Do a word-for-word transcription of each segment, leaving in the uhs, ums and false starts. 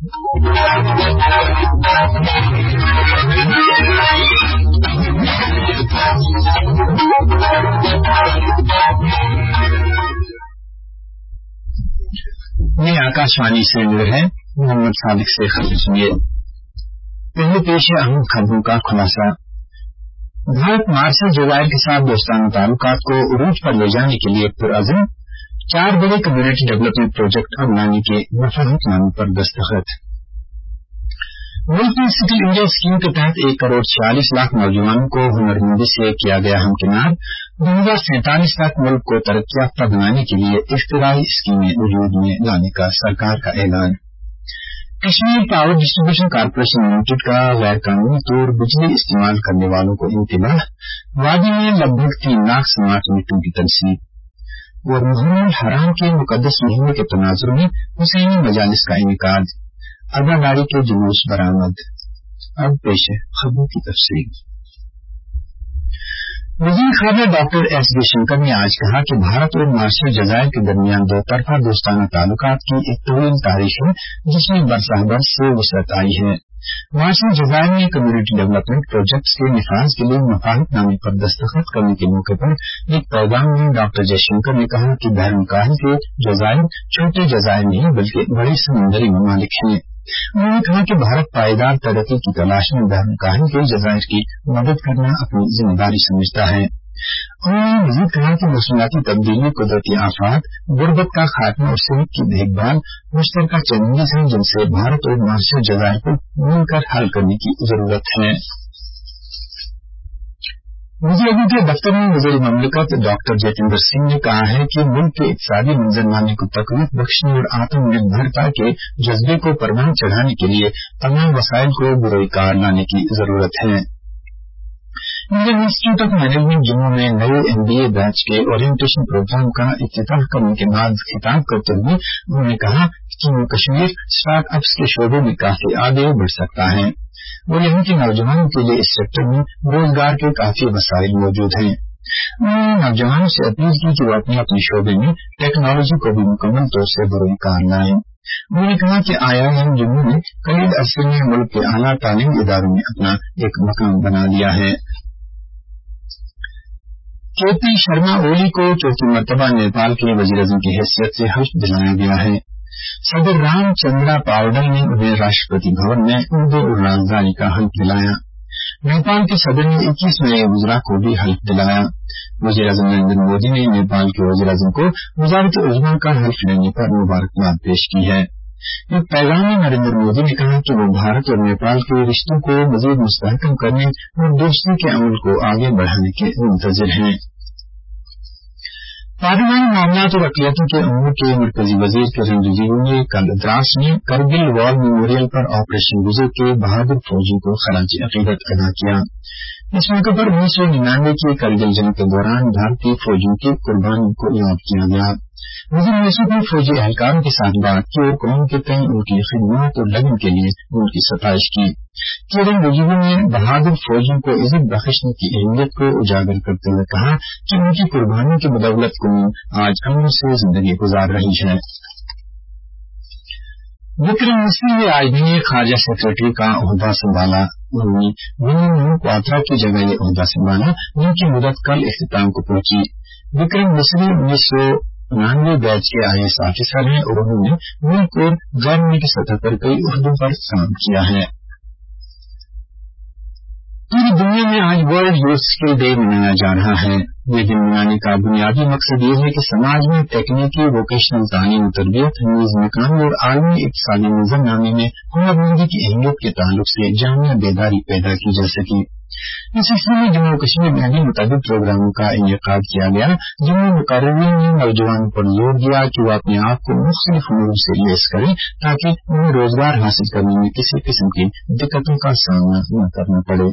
ये आकाशवाणी से है मोहम्मद सादिक से खबर सुनिए। पहले पेश है अहम खबरों का खुलासा। भारत मार्शल जजायर के साथ दोस्ताना ताल्लुकात को उरूज पर ले जाने के लिए पुरअज़्म, चार बड़े कम्युनिटी डेवलपमेंट प्रोजेक्ट अपनाने के वफाकतनामे पर दस्तखत। मुल्क में स्किल इंडिया स्कीम के तहत एक करोड़ छियालीस लाख नौजवानों को हुनरमंदी से किया गया हमकिनार। दो हजार सैंतालीस तक मुल्क को तरक्की याफ्ता बनाने के लिए इख्तिराई स्कीमें वजूद में लाने का सरकार का ऐलान। Kashmir power distribution corporation limited का गैर कानूनी तौर बिजली इस्तेमाल करने वालों को इंतबाह। वादी में लगभग तीन लाख स्मार्ट मीटरों की तनसीब। और मुहर्रम हराम के मुकद्दस महीने के तनाजुर में हुसैनी मजालिस का इनेकाद, अदादारी के जुलूस बरामद। अब पेश है खबरों की तफसील। वज़ीर ख़ारजा डॉक्टर एस जयशंकर ने आज कहा कि भारत और मार्शल जज़ायर के दरमियान दो तरफा दोस्ताना ताल्लुकात की एक तवील तारीख है, जिसमें बरसह बरस से वसअत आई है। मार्शल जज़ायर में कम्युनिटी डेवलपमेंट प्रोजेक्ट्स के निफाज के लिए मुफाहमतनामे पर दस्तखत करने के मौके पर एक पैगाम में डॉक्टर जयशंकर ने कहा कि बहरुलकाहिल के जज़ायर छोटे जज़ायर नहीं बल्कि बड़े समुद्री ममालिक हैं। उन्होंने कहा कि भारत पायदार तरक्की की तलाश में बहरुलकाहिल के जज़ायर की मदद करना अपनी जिम्मेदारी समझता है। उन्होंने मजीद कहा कि मौसमियाती तब्दीली, कुदरती आफात, गुर्बत का खात्मा और सेहत की देखभाल मुश्तरका चैलेंजेस हैं, जिनसे भारत और मार्शल जज़ायर को मिलकर हल करने की जरूरत है। वज़ीर-ए-आज़म के दफ्तर में वज़ीर ममलकत डॉक्टर जितेंद्र सिंह ने कहा है कि मुल्क के इक़्तिसादी मंजरनामे को तक़वीत बख्शने और आत्मनिर्भरता के जज्बे को परवान चढ़ाने के लिए तमाम वसाइल को बुरोए कार लाने की जरूरत है। Indian institute of management Jammu में नए एमबीए बैच के ओरिएंटेशन प्रोग्राम का इफ्तिताह करने के बाद खिताब करते हुए उन्होंने कहा कि जम्मू कश्मीर स्टार्टअप्स के शोबे में काफी आगे बढ़ सकता है और यहाँ के नौजवानों के लिए इस सेक्टर में रोजगार के काफी वसाइल मौजूद हैं। उन्होंने नौजवानों से अपील की कि वो अपने अपने शोबे में टेक्नोलॉजी को भी मुकम्मल तौर से बरोए कार लाएं। उन्होंने कहा कि आईआईएम जम्मू ने करीब अरसे में मुल्क के आला तालीम इदारों में अपना एक मकाम बना लिया है। केपी शर्मा ओली को चौथी मरतबा नेपाल के वज़ीर-ए-आज़म की हैसियत से हल्फ दिलाया गया है। सदर रामचंद्रा पावडल ने उन्हें राष्ट्रपति भवन में उर्दू और राजधानी का हल्फ दिलाया। नेपाल के सदर ने इक्कीस नए वज़रा को भी हल्फ दिलाया। वज़ीर-ए-आज़म नरेंद्र मोदी ने नेपाल के वज़ीर-ए-आज़म को वज़ारत उज़्मा का हल्फ लेने पर मुबारकबाद पेश की है। एक पैगाम में नरेंद्र मोदी ने कहा कि वो भारत और नेपाल के रिश्तों को मजीद मुस्तहकम करने और दोस्ती के अमल को आगे बढ़ाने के मुंतज़िर हैं। पार्लिमानी मामलात और अक़लियतों के अमूर के मरकजी वजीर किरण रिजिजू ने कल द्रास में करगिल वॉर मेमोरियल पर ऑपरेशन विजय के बहादुर फौजियों को खराज अक़ीदत अदा किया। इस मौके पर उन्नीस सौ निन्यानवे की करगिल जंग के दौरान भारतीय फौजियों की कुर्बानी को याद किया गया। वज़ीर मौसूद ने फौजी एहलकारों के साथ बात की और कौम के तय उनकी खिदमत और लगन के लिए उनकी सताइश की। किरण रिजिजू ने बहादुर फौजियों को इज्जत बख्शने की अहमियत को उजागर करते हुए कहा कि उनकी कुर्बानियों की बदौलत कौम आज अमन से जिंदगी गुजार रही है। विक्रम मिस्री ने आज भी खारजा सेक्रेटरी का ओहदा संभाला। उन्होंने विनोद क्वात्रा की जगह ये ओहदा संभाला, जिनकी मुदत कल इख्तिताम को पहुंची। विक्रम मिस्री उन्नीस सौ उनानवे बैच के आईएएस ऑफिसर हैं और उन्होंने मुल्क और गैर मुल्की सतह पर कई उहदों पर काम किया है। पूरी दुनिया में आज वर्ल्ड यूथ स्किल डे मनाया जा रहा है। ये दिन मनाने का बुनियादी मकसद ये है कि समाज में तकनीकी वोकेशनल तालीम और तरबियत न्यूज मकामी और आलमी इक़्तिसादी मंजरनामे में हुनरमंदी की अहमियत के ताल्लुक से जामिया बेदारी पैदा की जा सके। इस सिलसिले में जम्मू कश्मीर में भी मुताबिक प्रोग्रामों का इनेकाद किया गया, जिनमें मुकर्रिरीन ने नौजवानों पर जोर दिया कि वो अपने आप को मुख्तलिफ हुनरों से लैस करें ताकि उन्हें रोजगार हासिल करने में किसी किस्म की दिक्कतों का सामना न करना पड़े।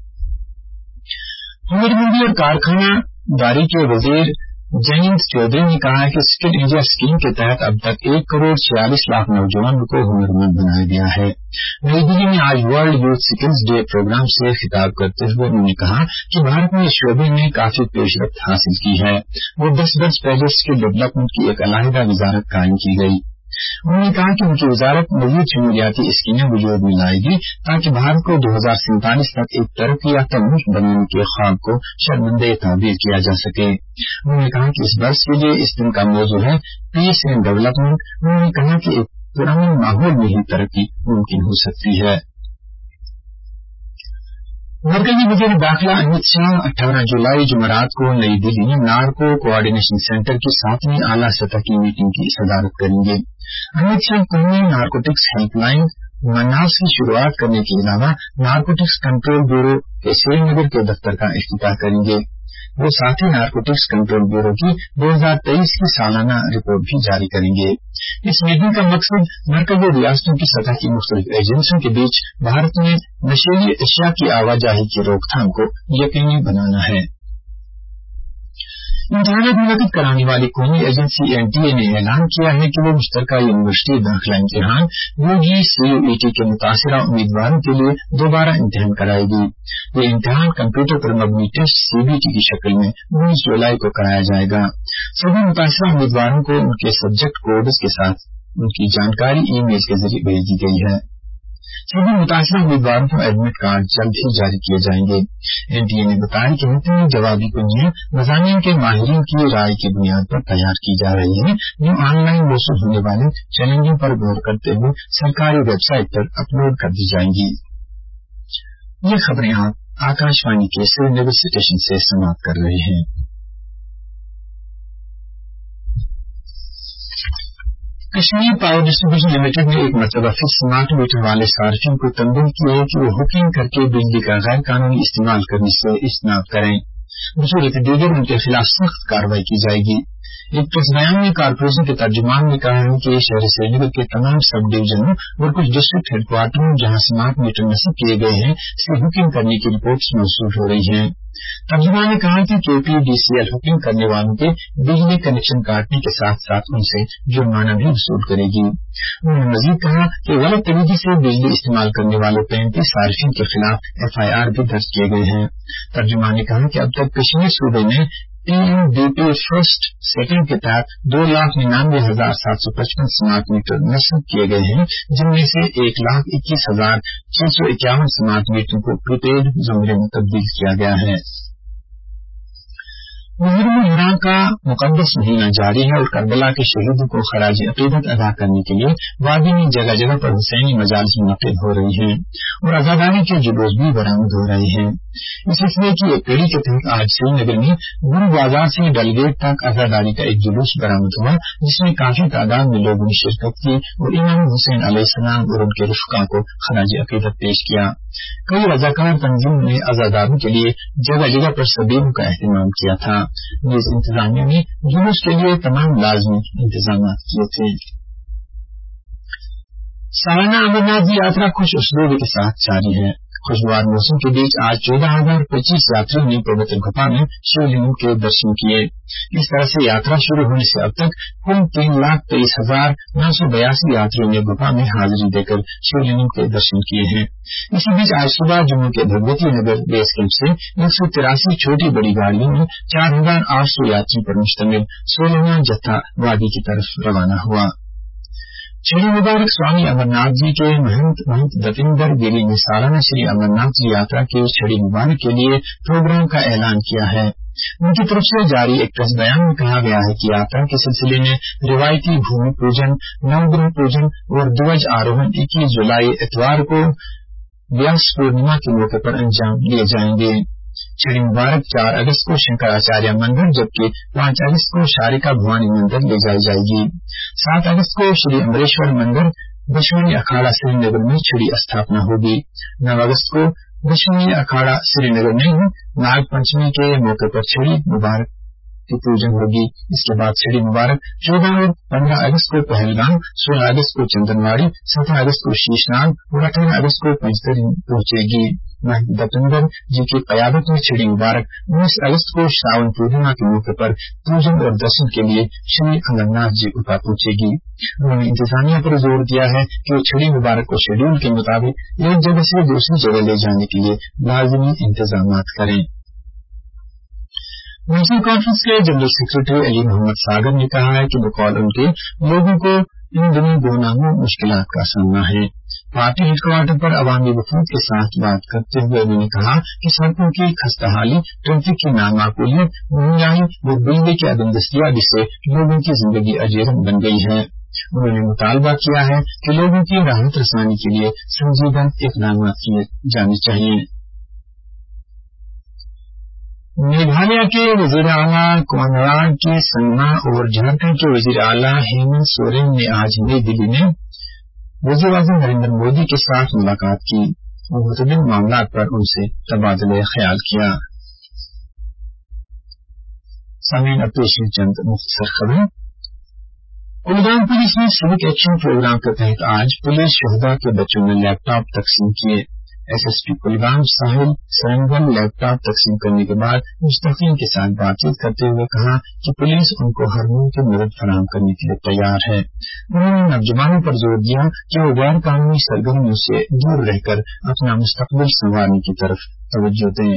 हुनरमंदी और कारखानादारी के वजीर जयंत चौधरी ने कहा है कि स्किल इंडिया स्कीम के तहत अब तक एक करोड़ छियालीस लाख नौजवानों को हुनरमंद बनाया गया है। नई दिल्ली में आज world youth skills day programme से खिताब करते हुए उन्होंने कहा कि भारत ने इस शोबे में काफी पेशरफ्त हासिल की है और दस वर्ष पहले स्किल डेवलपमेंट की एक अलहदा वजारत कायम की गई। उन्होंने कहा कि उनकी वजारत मजीद शमूलियाती स्कीमें वजूद में लाएगी ताकि भारत को दो हजार सैंतालीस तक एक तरक्की याफ्ता मुल्क बनाने के ख्वाब को शर्मंदे ताबीर किया जा सके। उन्होंने कहा कि इस बरस के लिए इस दिन का मौजू है पीस एंड डेवलपमेंट। उन्होंने कहा कि एक पुरअमन माहौल में ही तरक्की मुमकिन हो सकती है। मरकजी वजीर दाखिला अमित शाह अठारह जुलाई जुमेरात को नई दिल्ली में नार्को कोऑर्डिनेशन सेंटर की सातवीं आला सतह की मीटिंग की सदारत करेंगे। अमित शाह कौमी नारकोटिक्स हेल्पलाइन मन्नास की शुरुआत करने के अलावा नारकोटिक्स कंट्रोल ब्यूरो के श्रीनगर के दफ्तर का इफ्तिताह करेंगे। वो साथ ही नारकोटिक्स कंट्रोल ब्यूरो की दो हजार तेईस की सालाना रिपोर्ट भी जारी करेंगे। इस मीटिंग का मकसद मरकजी रियासतों की सतह की मुख्तलिफ एजेंसियों के बीच भारत में नशीली अशिया की आवाजाही की रोकथाम को यकीनी बनाना है। इम्तिहानात मुनक्किद कराने वाली कौमी एजेंसी एनटीए ने ऐलान किया है कि वो मुश्तरका यूनिवर्सिटी दाखिला इम्तिहान यूजी सीयूईटी के मुतासिरा उम्मीदवारों के लिए दोबारा इम्तिहान कराएगी। ये इम्तिहान कंप्यूटर पर मबनी टेस्ट सीबीटी की शक्ल में उन्नीस जुलाई को कराया जाएगा। सभी मुतासिरा उम्मीदवारों को उनके सब्जेक्ट कोड्स के साथ उनकी जानकारी ई मेल के जरिए भेज दी गई है। सभी मुतासिरा उम्मीदवारों को एडमिट कार्ड जल्द ही जारी किए जाएंगे। एनटीए ने बताया कि मुतनी जवाबी कुंजियां मज़ामीन के माहिरीन की राय की बुनियाद पर तैयार की जा रही है जो ऑनलाइन मौसूल होने वाले चैलेंजों पर गौर करते हुए सरकारी वेबसाइट पर अपलोड कर दी जाएंगी। ये खबरें आप आकाशवाणी के श्रीनगर स्टेशन से समाप्त कर रहे हैं। कश्मीर पावर डिस्ट्रीब्यूशन लिमिटेड ने एक मरतबा फिर स्मार्ट मीटर वाले सार्फिन को तंबीह की है कि वो हुकिंग करके बिजली का गैर कानूनी इस्तेमाल करने से इज्तनाब करें। बसूरत दीगर उनके खिलाफ सख्त कार्रवाई की जाएगी। एक प्रेस बयान में कारपोरेशन के तर्जुमान ने कहा है कि शहर श्रीनगर के तमाम सब डिवीजनों और कुछ डिस्ट्रिक्ट हेडक्वार्टरों जहां स्मार्ट मीटर नस्ब किए गए हैं से हुकिंग करने की रिपोर्ट्स मौसूल हो रही हैं। तर्जुमान ने कहा कि केपीडीसीएल हुकिंग करने वालों के बिजली कनेक्शन काटने के साथ साथ उनसे जुर्माना भी वसूल करेगी। उन्होंने मजीद कहा कि गलत तरीके से बिजली इस्तेमाल करने वाले पैंतीस सार्फिन के खिलाफ एफआईआर भी दर्ज किए गए हैं। तर्जुमान ने कहा कि अब तक कश्मीर सूबे में टीएमडीपी फर्स्ट सेकंड के तहत दो लाख निन्यानवे हजार सात सौ पचपन स्मार्ट मीटर नस्ब किए गए हैं जिनमें से एक लाख इक्कीस हजार छह सौ इक्यावन स्मार्ट मीटरों को प्रीपेड जुमरे में तब्दील किया गया है। मुहर्रम हराम का मुकद्दस महीना जारी है और करबला के शहीदों को खराज अकीदत अदा करने के लिए वादी में जगह जगह पर हुसैनी मजालिस मुनक्किद हो रही हैं और अज़ादारी के जुलूस भी बरामद हो रहे हैं। इस सिलसिले की एक कड़ी के तहत आज श्रीनगर में गुरु बाजार से डलगेट तक अज़ादारी का एक जुलूस बरामद हुआ जिसमें काफी तादाद में लोगों ने शिरकत की और इमाम हुसैन अलैहिस्सलाम और उनके रुफ़का को खराज अकीदत पेश किया। कई रज़ाकार तंजीमों ने अज़ादारों के लिए जगह जगह पर सबीलों का एहतमाम किया था। नीज़ इंतजामिया ने जुलूस के लिए तमाम लाज़मी इंतजाम किए थे। सालाना अमरनाथ यात्रा खुश उसलूबी के साथ जारी है। खुशगवार मौसम के बीच आज चौदह हजार पच्चीस यात्रियों ने पवित्र गुफा में शिवलिंग के दर्शन किए। इस तरह से यात्रा शुरू होने से अब तक कुल तीन लाख तेईस हजार नौ सौ बयासी यात्रियों ने गुफा में हाजिरी देकर शिवलिंग के दर्शन किए हैं। इसी बीच आज सुबह जम्मू के भगवती नगर बेस कैंप से एक सौ तिरासी छोटी बड़ी गाड़ियों में चार हजार आठ सौ यात्रियों पर मुश्तमिल सोलहवां जत्था वादी की तरफ रवाना हुआ। श्री मुबारक स्वामी अमरनाथ जी के महंत महंत दतिंदर गिरी ने सालाना श्री अमरनाथ जी यात्रा के छड़ी मुबारक के लिए प्रोग्राम का ऐलान किया है। उनकी तरफ से जारी एक प्रेस बयान में कहा गया है कि यात्रा के सिलसिले में रिवायती भूमि पूजन, नवग्रह पूजन और ध्वज आरोहण इक्कीस जुलाई इतवार को व्यास पूर्णिमा के मौके पर अंजाम लिए जाएंगे। छड़ी मुबारक चार अगस्त को शंकराचार्य मंदिर जबकि पांच अगस्त को शारिका भवानी मंदिर ले जाई जाएगी। सात अगस्त को श्री अमरेश्वर मंदिर दशमनी अखाड़ा श्रीनगर में छड़ी स्थापना होगी। नौ अगस्त को दशमनी अखाड़ा श्रीनगर में नाग पंचमी के मौके पर छड़ी मुबारक की पूजन होगी। इसके बाद छड़ी मुबारक चौदह और पंद्रह अगस्त को पहलगाम, सोलह अगस्त को चंदनवाड़ी, सत्रह अगस्त को शीशनाग और अठारह अगस्त को पंचतरी पहुंचेगी। दतिंदर जी की कयादत में छड़ी मुबारक उन्नीस अगस्त को श्रावण पूर्णिमा के मौके पर पूजन और दर्शन के लिए श्री अमरनाथ जी गुफा पहुंचेगी। उन्होंने इंतजामिया पर जोर दिया है कि वो छड़ी मुबारक को शेड्यूल के मुताबिक एक जगह से दूसरी जगह ले जाने के लिए लाजिमी इंतजाम करें। नेशनल कॉन्फ्रेंस के जनरल सेक्रेटरी अली मोहम्मद सागर ने कहा है कि बकौल उनके लोगों को इन दिनों गुमनामों मुश्किलात का सामना है। पार्टी हेडक्वार्टर पर अवामी वफूद के साथ बात करते हुए उन्होंने कहा कि सड़कों की खस्ताहाली, ट्रैफिक की नामाकूलियत, महंगाई व बिजली की अदम दस्तयाबी से लोगों की जिंदगी अजीरन बन गई है। उन्होंने मुतालबा किया है कि लोगों की राहत रसानी के लिए संजीदा इक़दाम किए जाने चाहिए। मेघालय के वजीर आला कोनराड के संगमा और झारखंड के वजीर आला हेमंत सोरेन ने आज नई दिल्ली में वजीर आज़म नरेंद्र मोदी के साथ मुलाकात की और मुतअद्दिद मामलात पर उनसे तबादला ख्याल किया। सामीन, अब पेश है चंद मुख्तसर खबरें। कुलगाम पुलिस ने सिविक एक्शन प्रोग्राम के तहत आज पुलिस शहदा के बच्चों में लैपटॉप तकसीम किए। एसएसपी कुलगाम साहिल सरंगल लैपटॉप तकसीम करने के बाद मुस्तकीन के साथ बातचीत करते हुए कहा कि पुलिस उनको हर मुमकिन मदद फराहम करने के लिए तैयार है। उन्होंने नौजवानों पर जोर दिया कि वो गैर कानूनी सरगर्मियों से दूर रहकर अपना मुस्तकबिल संवारने की तरफ तवज्जो दें।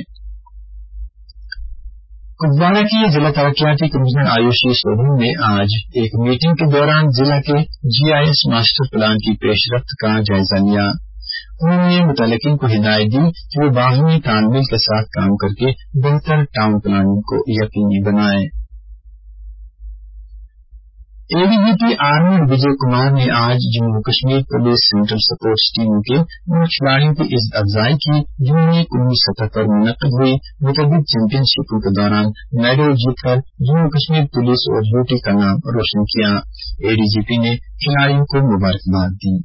कुपवाड़ा की जिला तरक्याती कमिश्नर आयुषी सोढी ने आज एक मीटिंग के दौरान जिला के जीआईएस मास्टर प्लान की पेशरफ्त का जायजा लिया। उन्होंने मुतल्लिकीन को हिदायत दी कि वो बाहमी तालमेल के साथ काम करके बेहतर टाउन प्लानिंग को यकीनी बनाएं। एडीजीपी आर्मी विजय कुमार ने आज Jammu Kashmir police central sports टीमों के उन खिलाड़ियों की इज्जत अफजाई की जिन्होंने कौमी सतह पर मुनक्किद हुई मुतअद्दिद चैंपियनशिपों के दौरान मेडल जीतकर जम्मू कश्मीर पुलिस और यूटी का नाम रोशन किया। एडीजीपी ने खिलाड़ियों को मुबारकबाद दी।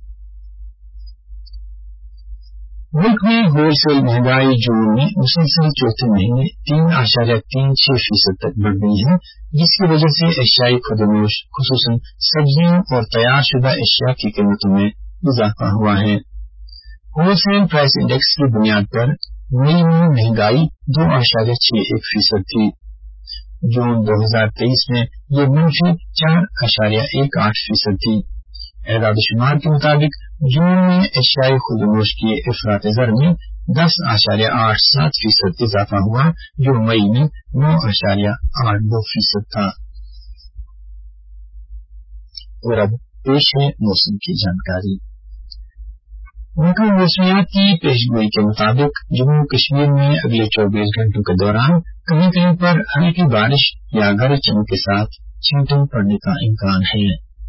मुल्क में होलसेल महंगाई जून में मुसलसल चौथे महीने तीन आशार्य तीन छह फीसद तक बढ़ गई है, जिसकी वजह से एशियाई खुदनोश खुसूसन सब्जियों और तैयारशुदा एशिया की कीमतों में इजाफा हुआ है। होलसेल प्राइस इंडेक्स की बुनियाद पर मई में महंगाई दो आशार्य छह एक फीसद थी। जून दो हजार तेईस में ये मंफी चार आशार्य एक आठ फीसद थी। एदाद-ओ-शुमार के मुताबिक जून में एशियाई खुदनोश की इफरात ज़र में दस आशार्य आठ सात फीसद इजाफा हुआ, जो मई में नौ आशार्य आठ दो फीसद था। और अब पेश है मौसम की जानकारी। महकमा मौसमियात की पेशगोई के मुताबिक जम्मू कश्मीर में अगले चौबीस घंटों के दौरान कहीं कहीं पर हल्की बारिश या गरज चमक के साथ छींटे पड़ने का इम्कान है।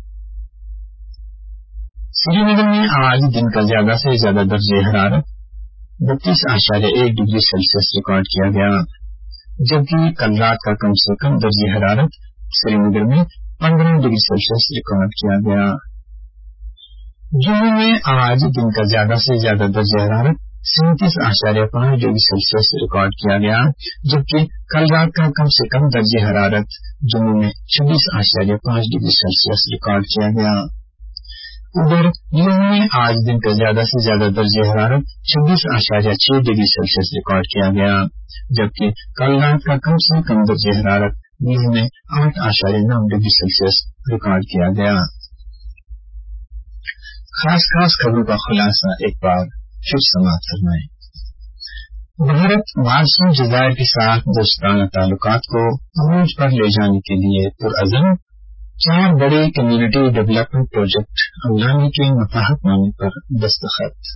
श्रीनगर में आज दिन का ज्यादा से ज्यादा दर्जे हरारत बत्तीस आशार्य एक डिग्री सेल्सियस रिकॉर्ड किया गया, जबकि कल रात का कम से कम दर्जे हरारत श्रीनगर में पंद्रह डिग्री सेल्सियस रिकॉर्ड किया गया। जम्मू में आज दिन का ज्यादा से ज्यादा दर्जे हरारत सैंतीस आशार्य पांच डिग्री सेल्सियस रिकॉर्ड किया गया, जबकि कल रात का कम से कम दर्जे हरारत जम्मू में छब्बीस आशार्य पांच डिग्री सेल्सियस रिकॉर्ड किया गया। उधर लेह में आज दिन का ज्यादा से ज्यादा दर्जे हरारत छब्बीस आशार्य छह डिग्री सेल्सियस रिकॉर्ड किया गया, जबकि कल रात का कम से कम दर्जे हरारत लेह में आठ आशार्य नौ डिग्री सेल्सियस रिकॉर्ड किया गया। खास खास खबरों का खुलासा एक बार फिर समाप्त फरमाएं। भारत मालदीव जज़ायर के साथ दोस्ताना ताल्लुकात को अरूज पर ले जाने के लिए पुरअज़म, चार बड़े कम्युनिटी डेवलपमेंट प्रोजेक्ट अमलानी के मुताहतनामे पर दस्तखत।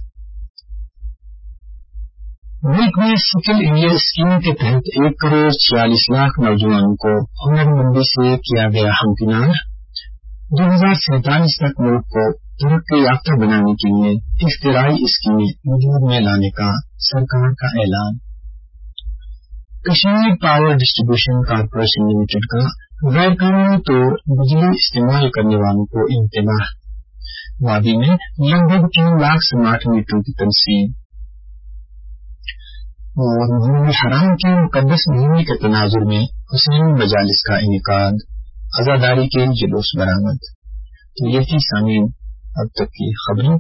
मुल्क में स्किल इंडिया स्कीम के तहत एक करोड़ छियालीस लाख नौजवानों को हुनरमंदी से किया गया हमकिनार। दो हजार सैतालीस तक मुल्क को तरक्की याफ्ता बनाने के लिए इख्तिराई स्कीमें वजूद में लाने का सरकार का ऐलान। Kashmir power distribution corporation limited का गैर कानूनी तौर बिजली इस्तेमाल करने वालों को इंतबाह। वादी में लगभग तीन लाख स्मार्ट मीटरों की तनसीब। और मुहर्रम हराम के मुकद्दस महीने के तनाजुर में हुसैनी मजालिस का इनेकाद, अज़ादारी के जुलूस बरामद। तो ये थी सामीन अब तक की खबरें।